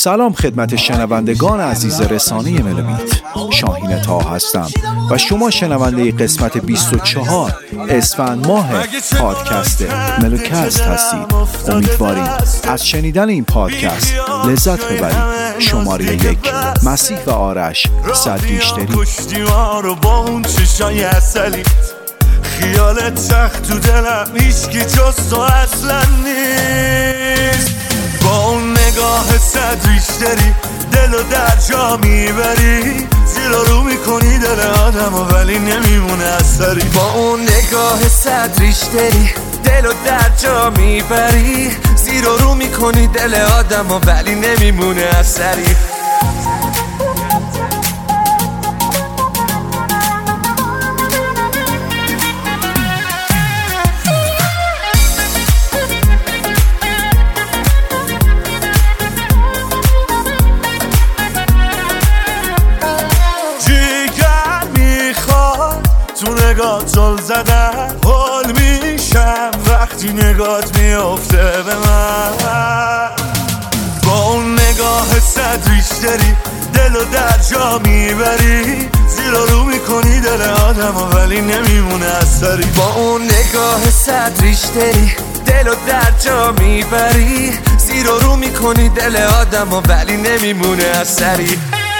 سلام خدمت شنوندگان عزیز رسانه ملومیت. شاهین طاها هستم و شما شنونده قسمت 24 اسفند ماه پادکست ملوکست هستید. امیدواریم از شنیدن این پادکست لذت ببرید. شماره 1 مسیح و آرش صدریشتری. خیالت سخت تو دلم هیچکی جز تو اصلا نیست. با اون نگاه صدریشتری دلو در جا میبری، زیر رو میکنی دل آدمو ولی نمیمونه اثری. با اون نگاه صدریشتری دلو در جا میبری، زیر رو میکنی دل آدمو ولی نمیمونه اثری. زل زدن حال میشم وقتی نگات میافته به من. با اون نگاه صدریشتری دلو در جا میبری، زیر رو میکنی دل آدمو ولی نمیمونه اثری. با اون نگاه صدریشتری دلو در جا میبری، زیر رو میکنی دل آدمو ولی نمیمونه اثری.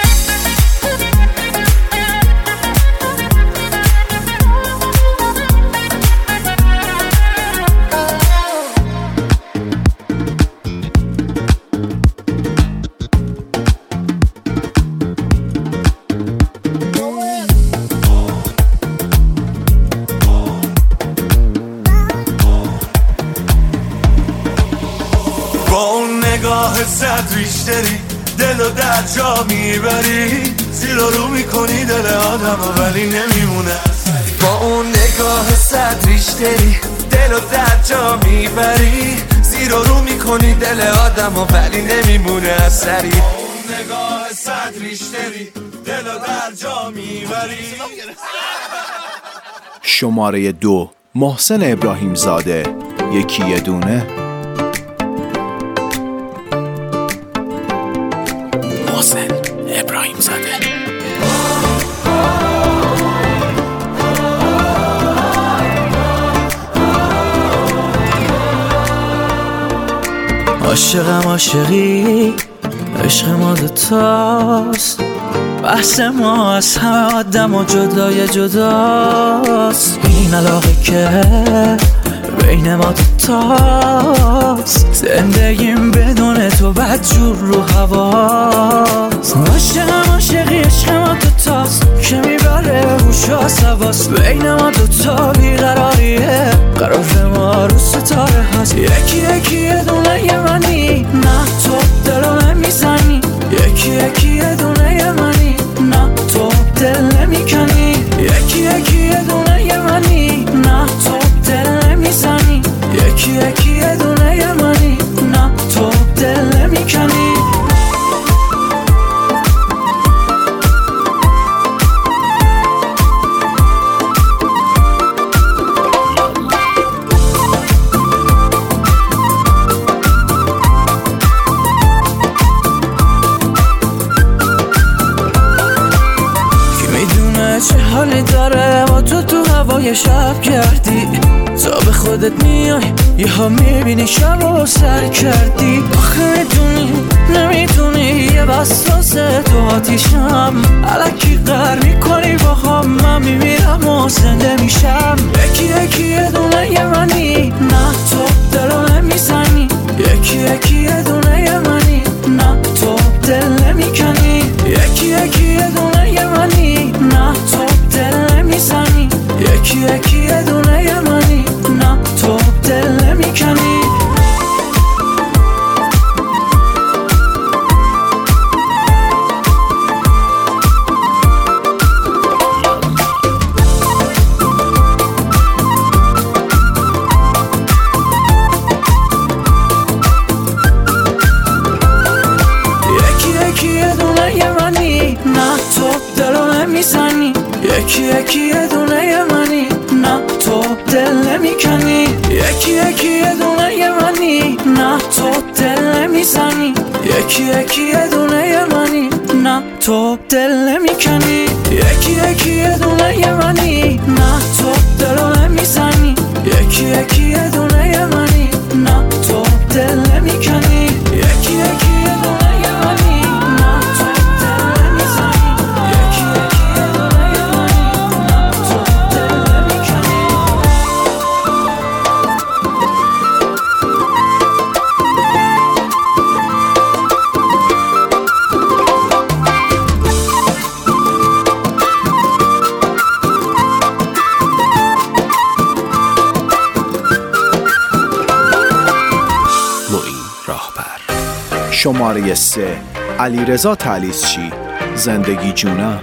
صدریشتری دلو در جا میبری، زیر رو میکنی دل آدمو ولی نمیمونه اثری. با اون نگاه صدریشتری دلو در جا میبری، زیر رو میکنی دل آدمو ولی نمیمونه اثری. با اون نگاه صدریشتری دلو در جا میبری. شماره 2 محسن ابراهیم زاده، یکی یه دونه. محسن ابراهیم زاده. عاشقم عاشقی، عشق ما دوتاست، بحث ما از همه آدم و جدای جداست. این علاقه که بین ما دوتاست، زندگیم بدون تو بدجور رو هواست. عاشقم عاشقی، عشق ما دوتاست که میبره هوش و حواس. بین ما دوتا بیقراریه، قرار ما رو ستاره هست. یکی یکی یه دونه یه منی، نه تو دلو نمیزنی. یکی یکی یه دونه یه منی، نه تو دل نمیکنی. یکی یکی یه دونه یه منی، نه تو دل نمیزنی. یکی یکی یه دونه یه منی، نه تو دل نمیکنی. چه حالی داره با تو هوای شب کردی. تا به خودت میای یه ها میبینی شب رو سر کردی. آخه میدونی نمیدونی یه وسوسه تو آتیشم، الکی قهر میکنی با هم. من میمیرم و زنده میشم. یکی یکی یه دونه یه منی، نه تو دلو نمیزنی. یکی یکی یه دونه یه منی، نه تو دل نمیکنی. یکی یکی یه دونه یه منی، نه تو دل نمیزنی. یکی یکی یه دونه یه منی، نه تو دل نمیکنی. یکی یکی یه دونه یه منی، نه تو دل نمیکنی. یکی یکی یه دونه یه منی، نه تو دل نمیزنی. یکی یکی یه دونه منی، نه تو دل نمیکنی. یکی یکی یه دونه منی، نه تو دلو نمیزنی. یکی یکی یه دونه منی، نه تو دل نمیکنی. یکی یکی یه دونه منی، نه تو دل نمیزنی. یکی یکی یه دونه منی، نه تو دل نمیکنی. شماره 3 علیرضا طلیسچی، زندگی جونم.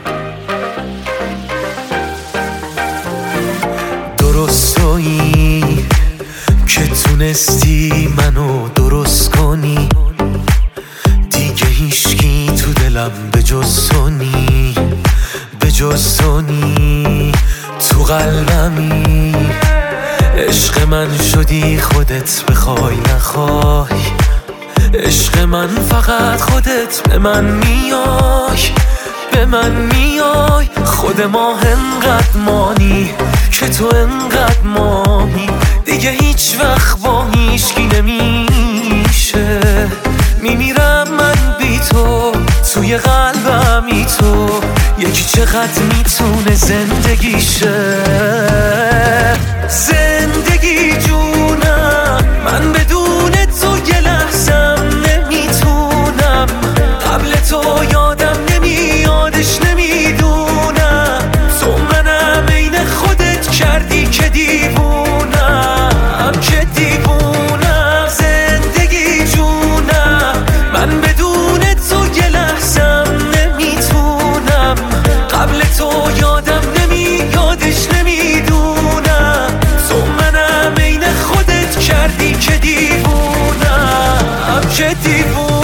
درستایی که تونستی منو درست کنی، دیگه هیچکی تو دلم به جز تو نی، به جز تو نی. تو قلبمی عشق من شدی، خودت بخوای نخوای. عشق من فقط خودت به من میای، به من میای. خود ما انقدر مانی که تو انقدر مانی، دیگه هیچ وقت با هیچکی نمیشه. میمیرم من بی تو، توی قلبمی تو. یکی چقدر میتونه زندگیشه. زندگی جونم، من بدون تو یه لحظم نمیتونم. قبل تو یادم نمیادش نمیدونم. تو منم عین خودت کردی که دیوونم، که دیوونم. زندگی جونم، من بدون تو یه لحظم نمیتونم. قبل تو یادم نمیادش نمیدونم. تو منم عین خودت کردی که دیوونم، که دیوونم.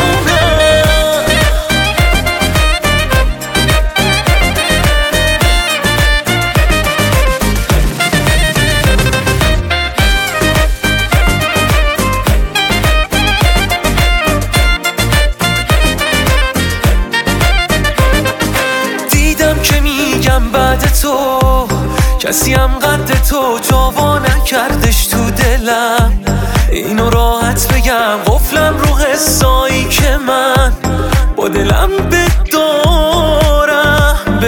دیدم که میگم بعد تو کسی هم قد تو جاوا نکردش تو دلم. اینو راحت بگم قفلم رو حسایی که من با دلم بدارم،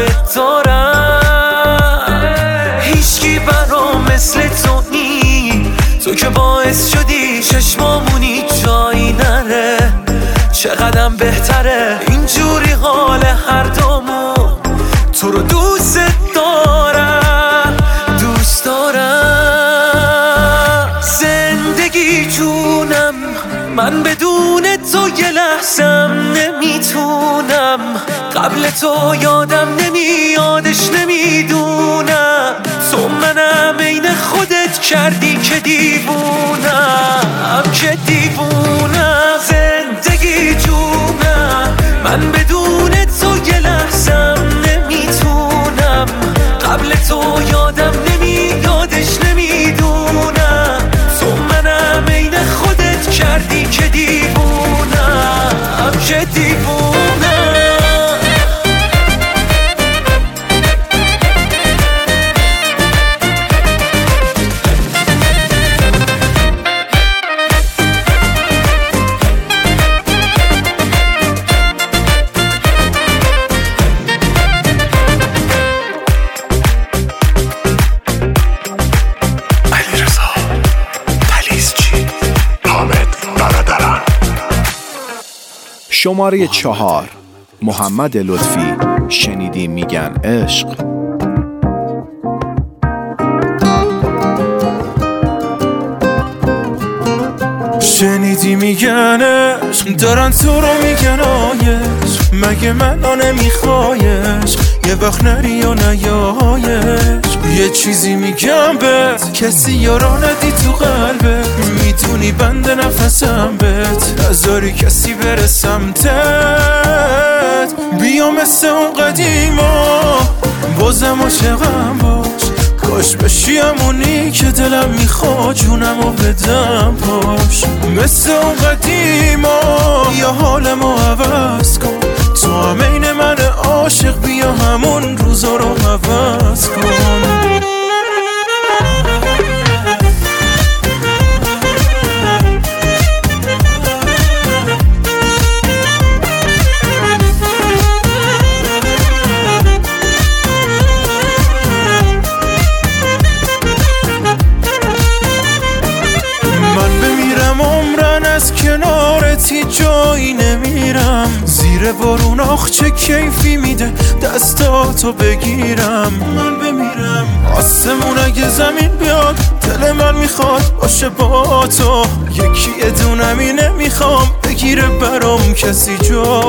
بدارم. هیچکی برام مثل تو نی، تو که باعث شدی چشمامونی جایی نره. چقدرم بهتره اینجوری حال هر دومون. تو رو دوست دارم، دوست دارم. زندگی جونم، من بدون تو یه لحظم نمیتونم. قبل تو یادم نمیادش نمیدونم. تو منم عین خودت کردی که دیوونم، که دیوونم. زندگی جونم، من بدون تو یه لحظم نمیتونم. قبل تو یادم نمیادش نمیدونم. تو منم عین خودت کردی که دیوونم، که دیوونم. شماره 4 محمد لطفی، شنیدی میگن عشق. شنیدی میگن عشق، دارن تو رو میگن آیش. مگه منو نمیخوایش، یه وقت نری و نیایش. یه چیزی میگم بهت، کسی یارا ندی تو قلبت. میدونی بند نفسم بهت، نذاری کسی بره سمتت. بیا مثل اون قدیما، بازم عاشقم باش. کاش بشی همونی که دلم میخواد جونمو بدم پاش. مثل اون قدیما یا حالمو عوض کن، تو هم این من عاشق بیا همون روزا رو عوض کن. کنارتی جایی نمیرم، زیر بارون آخ چه کیفی میده دستاتو بگیرم. من بمیرم آسمون اگه زمین بیاد، دل من میخواد باشه با تو، یکی ادونمی نمیخوام بگیره برام کسی جا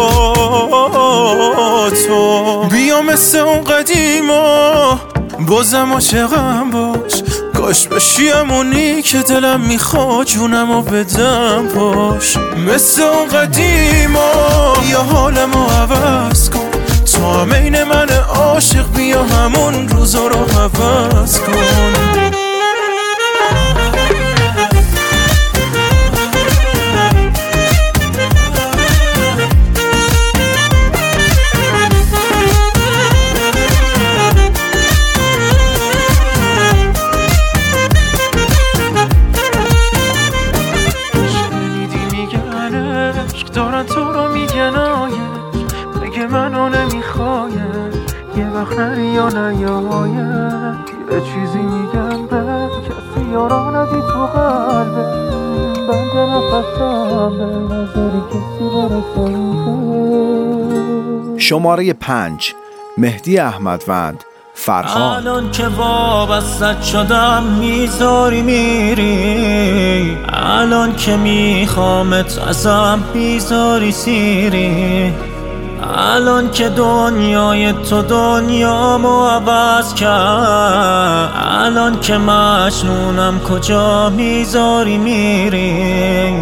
تو. بیا مثل اون قدیما بازم عاشقم باش، کاش بشی همونی که دلم میخواد جونمو بدم پاش. مثل اون قدیما یا حالمو عوض کن، تو هم این من عاشق بیا همون روزا رو عوض کن. دارن تو رو میگن آیه، بگه منو نمیخوایه، یه وقت نری یا نیایه. یه چیزی میگم به کسی یارا ندی تو قلبه، بند نفسم به نظری کسی برسه. شماره 5 مهدی احمدوند فرهان. الان که وابستت شدم میذاری میری، الان که میخوامت ازم میذاری سیری، الان که دنیای تو دنیامو عوض کرد، الان که مجنونم کجا میذاری میری.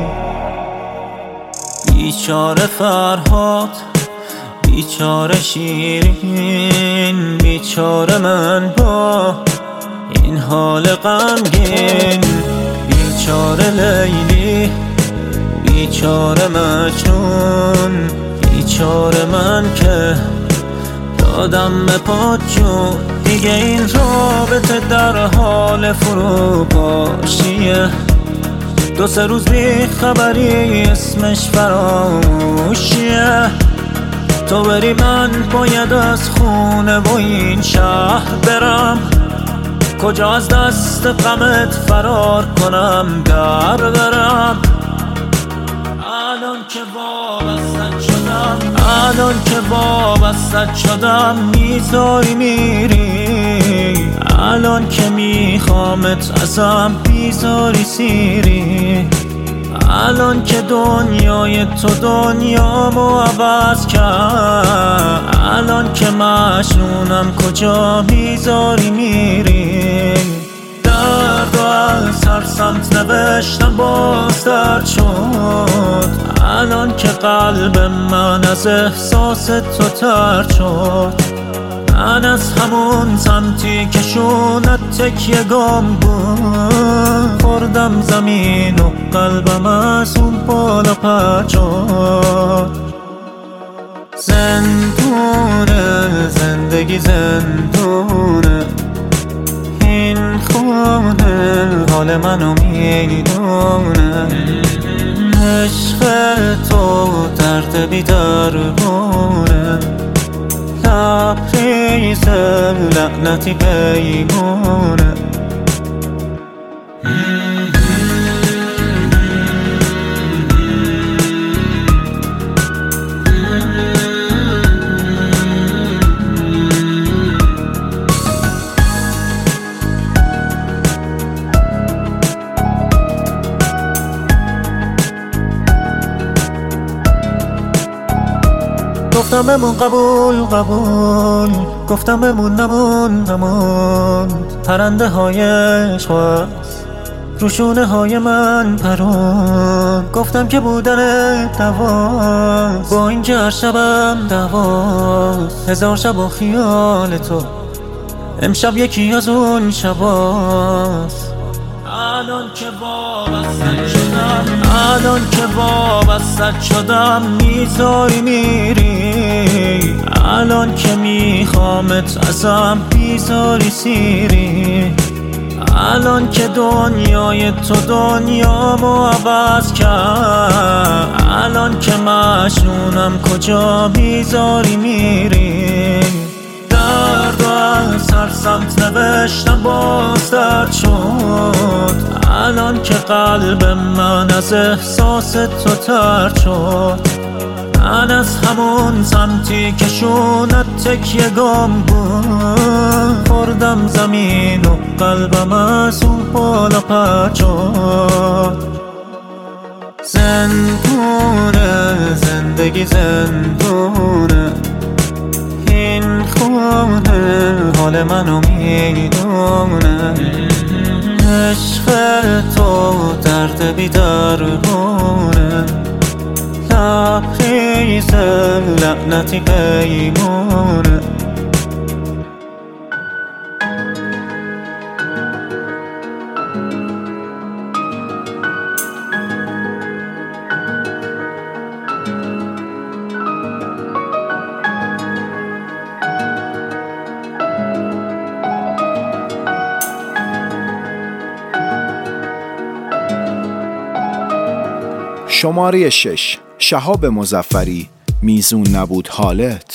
بیچاره فرهاد، بیچاره شیرین، بیچاره من با این حال غمگین، بیچاره لیلی، بیچاره مجنون، بیچاره من که دادم به پات جون. دیگه این رابطه در حال فروپاشیه، 2-3 روز بی خبری اسمش فراموشیه. تو بری من باید از خونه و این شهر برم، کجا از دست غمت فرار کنم در برم. الان که وابستت شدم، الان که وابستت شدم میذاری میری، الان که میخوامت ازم میذاری سیری، الان که دنیای تو دنیامو عوض کرد، الان که مجنونم کجا میذاری میری. درد و از هر سمت نوشتم باز درد شد، الان که قلب من از احساس تو ترد شد. من از همون سمتی که شونت تکیه گم بود، خوردم زمین و قلبم از اون بالا پرد شد. زندونه زندگی زندونه، این خونه حال منو میدونه. عشق تو درد بی درمونه، لبریز لعنتی پیمونه. گفتم بمون قبول قبول، گفتم بمون نمون. پرنده های عشق روشونه های من پرون، گفتم که بودن دواست، با اینکه هر شبم دواست. 1000 شب و خیال تو، امشب یکی از اون شباست. الان که وابستت شدم میذاری میری، الان که میخوامت ازم بیزاری سیری، الان که دنیای تو دنیامو عوض کرد، الان که مجنونم کجا بیزاری میری. درد و از هر سمت نوشتم باز درد شد، الان که قلب من از احساس تو ترد شد. من از همون سمتی که شونت تکیه گم بود خوردم زمین و قلبم از اون بالا پرد شد. زندونه زندگی زندونه، این خونه حال منو میدونه. عشق تو درد بیدرمونه، لبریز لعنتی پیمونه. شماره 6. شهاب مظفری. میزون نبود حالت.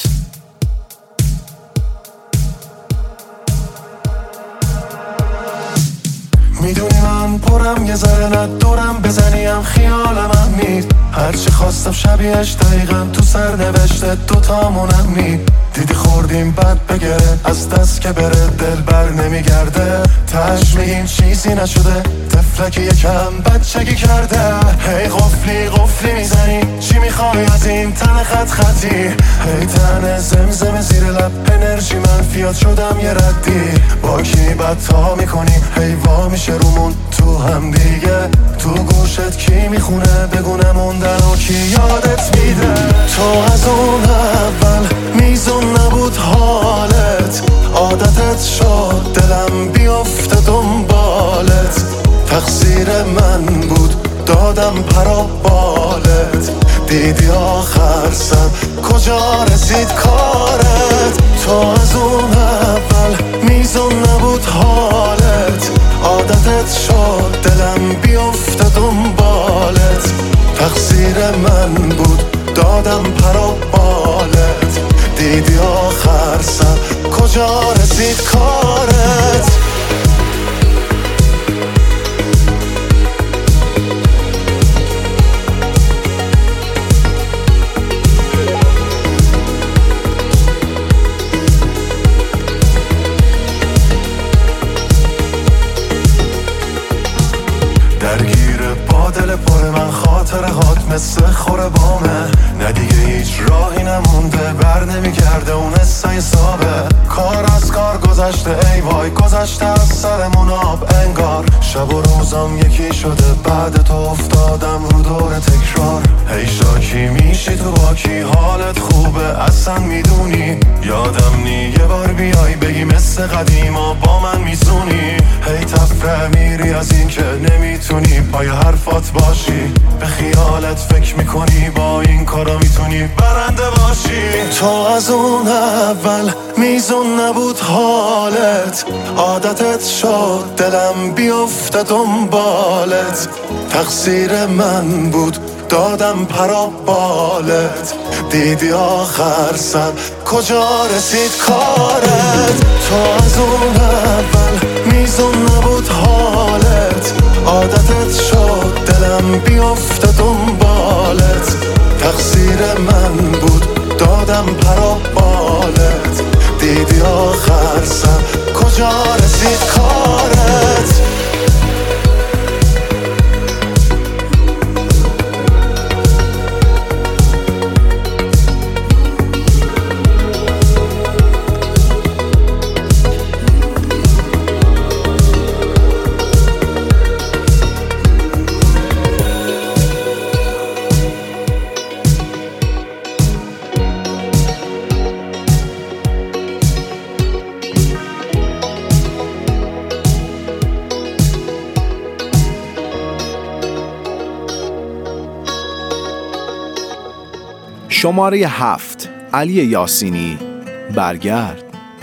میدونی من پرم یه ذره ندورم بزنیم خیالم هم نیست، هرچی خواستم شبیهش دقیقا تو سر نوشته دوتامونم نید. دیدی خوردیم بد بگره از دست که بره دل بر نمیگرده، تش میگیم چیزی نشده طفلکی یکم بچگی کرده. هی قفلی قفلی میزنی چی میخوای از این تن خط خطی، هی تن زمزم زیر لب انرژی منفیات شدم یه ردی. با کی بدتا میکنی هی وا میشه رومون تو هم دیگه، تو گوشت کی میخونه بگونه موندن و کی یادت میده. تو از اون اول میزون نبود حالت، عادتت شد دلم بیفته دنبالت، تقصیر من بود دادم پرا بالت. دیدی آخر سر کجا رسید کارت، تو از اون اول میزون نبود حالت، عادتت شد دلم بیفته دنبالت، تقصیر من بود دادم پرا بالت. دیدی آخر سر کجا رسید کارت. درگیر با دل پر من خاطرهات مثل خوره بامه، نه دیگه هیچ راهی نمونده بر نمیگرده اون حسای صابه. کار از کار گذشته ای وای گذشته از سرمون آب انگار، شب و روزم یکی شده بعد تو افتادم رو دور تکرار. هی شاکی میشی تو با کی حالت خوبه اصلا میدونی، یادم نی یه بار بیای بگی مثل قدیما با من میزونی. هی تفره میری از این که نمیتونی پای حرفات باشی، به خیالت فکر میکنی با این کارا میتونی برنده باشی. تو از اون اول میزون نبود حالت، عادتت شد دلم بیفته دنبالت، تقصیر من بود دادم پرا بالت. دیدی آخر سر کجا رسید کارت، تو از اون اول میزون نبود حالت، عادتت شد دلم بیفته دنبالت، تقصیر من بود دادم پرا بالت. دیدی آخر سر کجا رسید کارت. شماره 7 علی یاسینی، برگرد.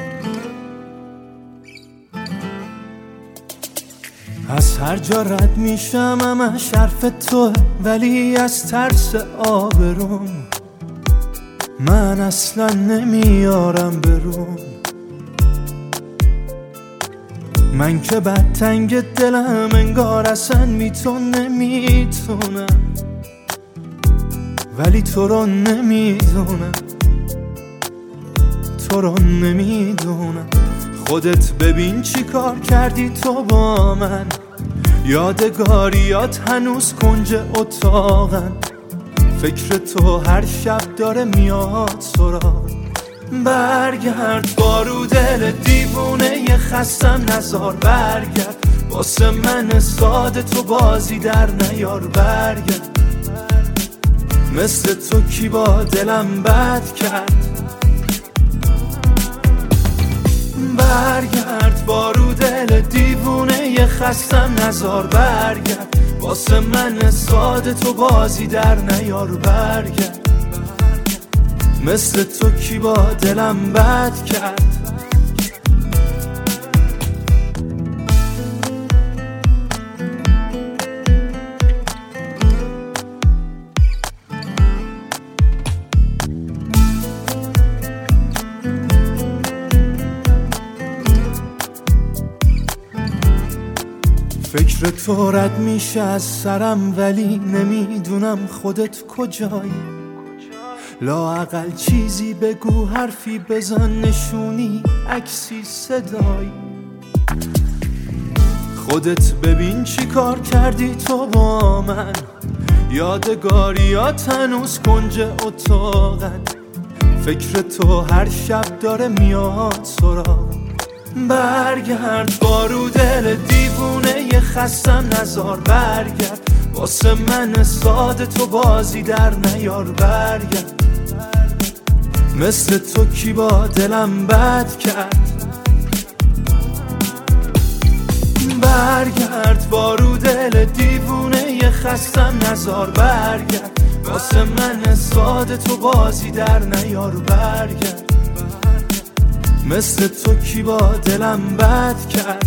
از هر جا رد میشم همش حرف توه، ولی از ترس آبروم من اصلا نمیارم برون. من که بد تنگ دلم انگار اصلا نمیتونم، ولی تو رو نمیدونم، تو رو نمیدونم. خودت ببین چی کار کردی تو با من، یادگاریات هنوز کنج اتاقن، فکر تو هر شب داره میاد سراغ. برگرد بارو دل دیوونه خستم نزار، برگرد واسه من ساده تو بازی در نیار. برگرد مثل تو کی با دلم بد کرد. برگرد بارو دل دیوونه خستم نزار، برگرد واسه من ساده تو بازی در نیار. برگرد مثل تو کی با دلم بد کرد. فکر تو رد میشه از سرم، ولی نمیدونم خودت کجایی. لااقل چیزی بگو، حرفی بزن، نشونی، عکسی، صدایی. خودت ببین چی کار کردی تو با من، یادگاریات هنوز کنج اتاقن، فکر تو هر شب داره میاد سراغ. برگرد بارو دل دیوونه خستم نزار، برگرد واسه من ساده تو بازی در نیار. برگرد مثل تو کی با دلم بد کرد. برگرد بارو دل دیوونه خستم نزار، برگرد واسه من ساده تو بازی در نیار. برگرد مثل تو کی با دلم بد کرد.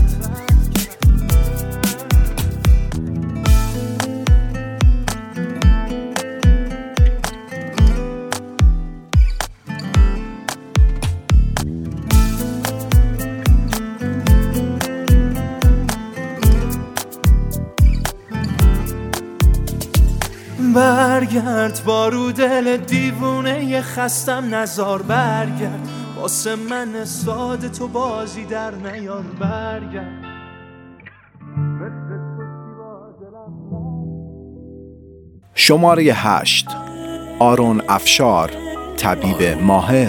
برگرد بارو دل دیوونه خستم نزار، برگرد واسه من ساده تو بازی در نیار. برگرد شماره 8 آرون افشار، طبیب ماهر.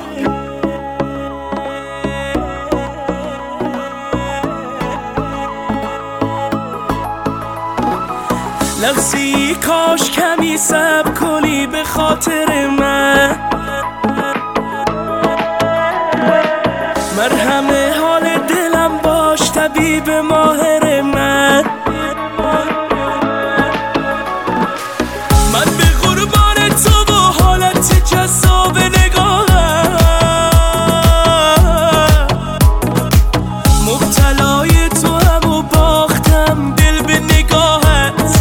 لحظی کاش کمی صبر کنی به خاطر من، مرهم حال دلم باش طبیب ماهر من. من به قربان تو و حالت جذاب نگاهم، مبتلای تو هم و باختم دل به نگاهت.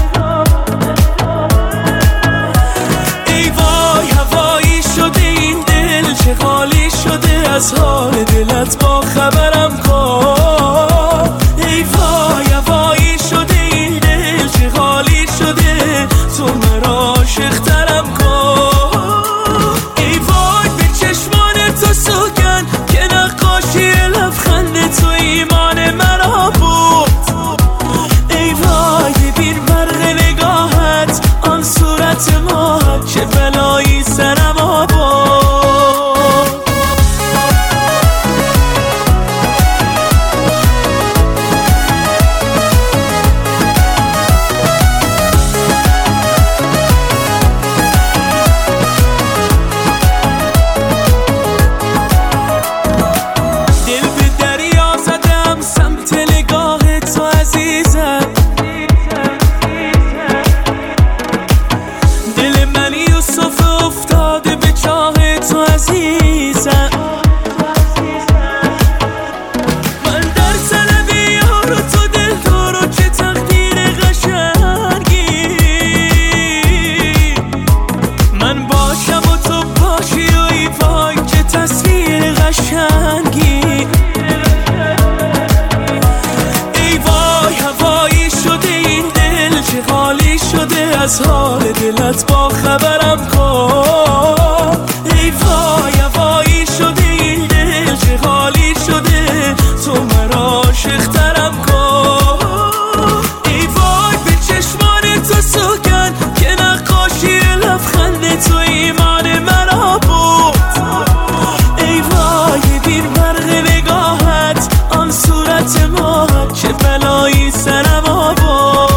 ای وای هوایی شده این دل، چه حالی شده از حال دلت با خبرم کن. ای وای هوایی شده این دل، چه حالی شده تو مرا عاشق‌ترم کن. ای وای به چشمان تو سوگن که نقاشی لبخند تو ایمان مرا بود. ای وای ببین برق نگاهت آن صورت ماه، چه بلایی سرم آورد. تو عزیزم. من در طلب یار و تو دل دارو که تقدیر قشنگی. من باشم و تو باشی و ای وای که تصویر قشنگی. ای وای هوایی شده این دل که خالی شده از حال دلت با خبرم کن. ای وای هوایی شده این دل که خالی شده تو مرا عاشق‌ترم کن. ای وای به چشمان تو سوگن که نقاشی لبخند تو ایمان مرا بود. ای وای بین برق نگاهت آن صورت ماهت چه بلایی سرم آورد.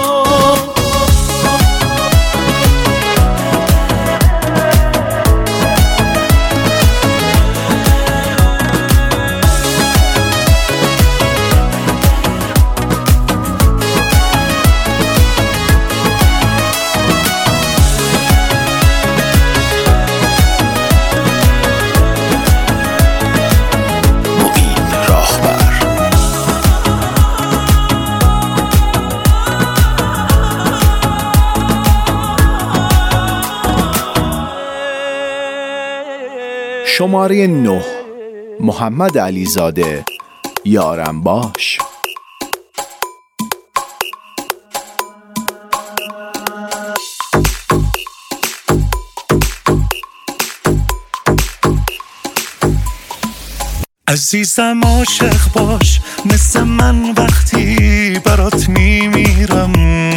شماره 9 محمد علیزاده یارم باش. عزیزم عاشق باش مثل من وقتی برات میمیرم.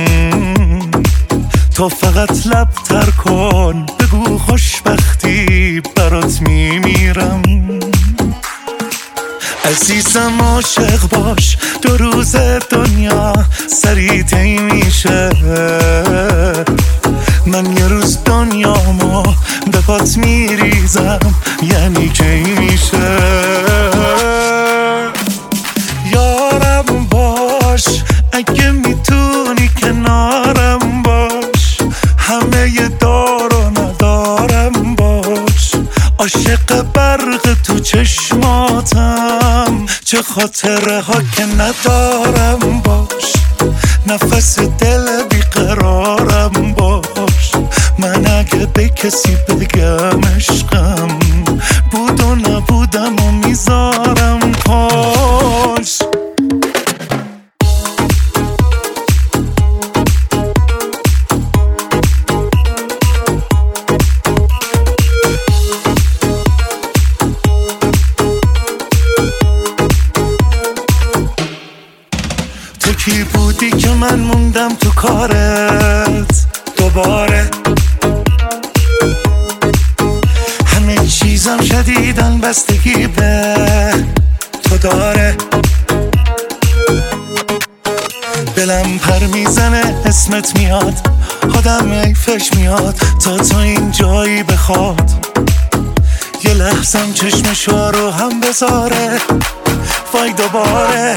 تو فقط لب تر کن بگو خوشبختی برات میمیرم. عزیزم عاشق باش 2 روز دنیا سریع طی میشه. من یه روز دنیامو به پات میریزم یعنی کی میشه. یارم باش اگه میتونی کنارم باش. همه دار و ندارم باش. عاشق برق تو چشماتم چه خاطره ها که ندارم باش. نفس دل بیقرارم باش. من اگه به کسی بگم عشقم بود و نبودم و میذارم پاش. تو کی بودی که من موندم تو کارت دوباره. همه چیزم شدیدن بستگی به تو داره. دلم پر میزنه اسمت میاد آدم ایفش میاد تا تو این جایی بخواد. یه لحظم چشمشو رو هم بذاره وای دوباره.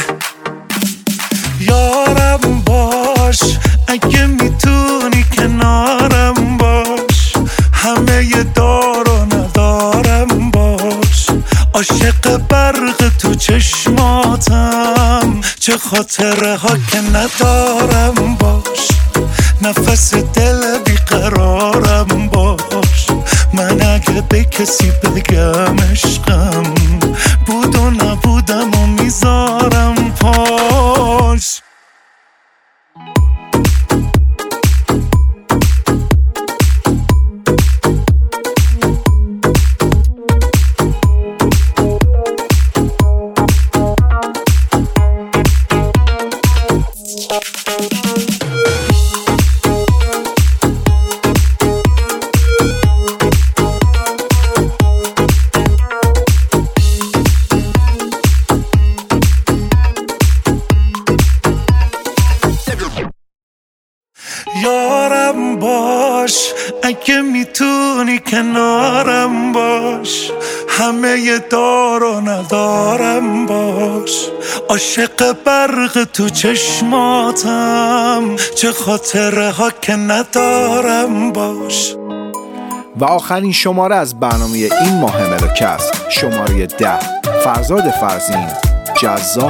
یارم باش اگه میتونی کنارم باش. همه دار و ندارم باش. عاشق برق تو چشماتم چه خاطره ها که ندارم باش. نفس دل بیقرارم باش. من اگه به کسی بگم عشقم بود و نبودم و میذارم پاش. یارم باش اگه میتونی کنارم باش. همه دار و ندارم باش. عاشق برق تو چشماتم چه خاطره ها که ندارم باش. و آخرین شماره از برنامه این ماه ملوکست، شماره 10، فرزاد فرزین، جذاب.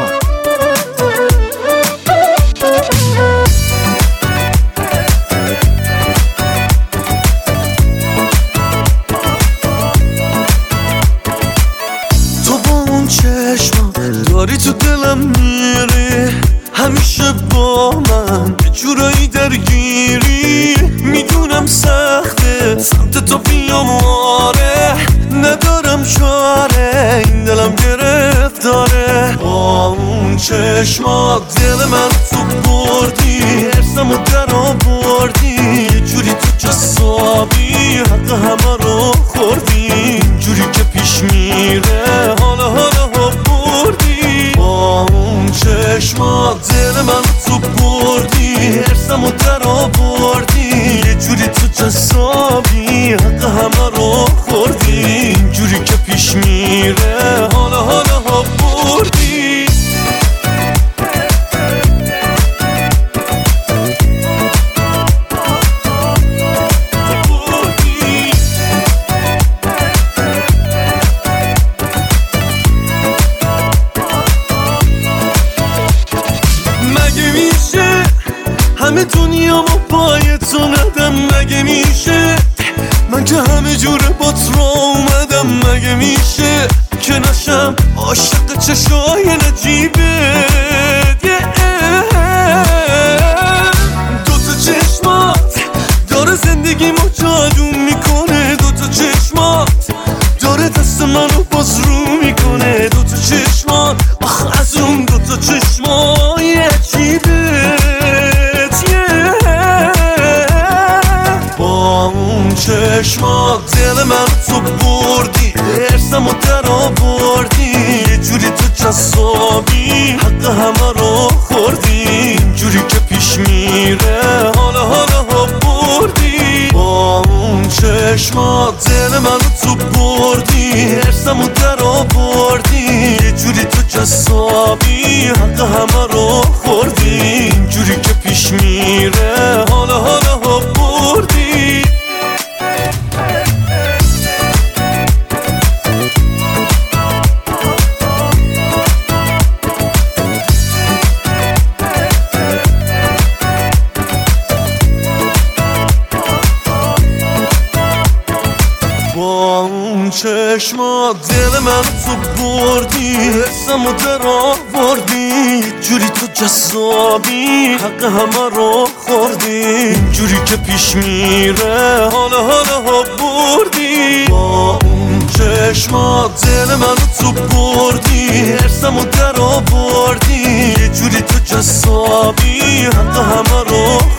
تو با اون چشم داری تو دلم میری، همیشه با من یه جورایی درگیری. میدونم سخته سمت تو بیام، آره ندارم چاره، این دلم گرفتاره. با اون چشمات دل من تو بردی، ارسمو در آوردی، یه جوری تو جسابی حق همه رو خوردی. جوری که پیش میره حالا بردی. با اون چشمات دل من تو بردی، ارسمو در آوردی، یه جوری تو جسابی حق همه رو خوردی. جوری که پیش میره حالا بردی. همه دنیا ما پای تو ندم، مگه میشه؟ من که همه جوره با تو اومدم، مگه میشه که نشم عاشق چشای نجیبت؟ دوتا چشمات داره زندگیمو جادو میکنه، دوتا چشمات داره دست منو باز رو میکنه. دوتا چشمات آخ از اون دوتا چشمای عجیبت. با اون چشمات دل من تو بردی، ارسمو در آوردی، یه جوری تو جسابی حق همه رو خوردی. جوری که پیش میره حالا بردی. با اون چشمات دل من تو بردی، ارسمو در آوردی، یه جوری تو جسابی حق همه رو خوردی. جوری که پیش میره حالا بردی. با اون چشمات دل من تو بردی، حسمو در آوردی، جوری تو جسابی حق همه رو خوردی. جوری که پیش میره حالا بردی. با اون چشمات دل من تو بردی، حسمو در آوردی، یه جوری تو جسابی حق همه رو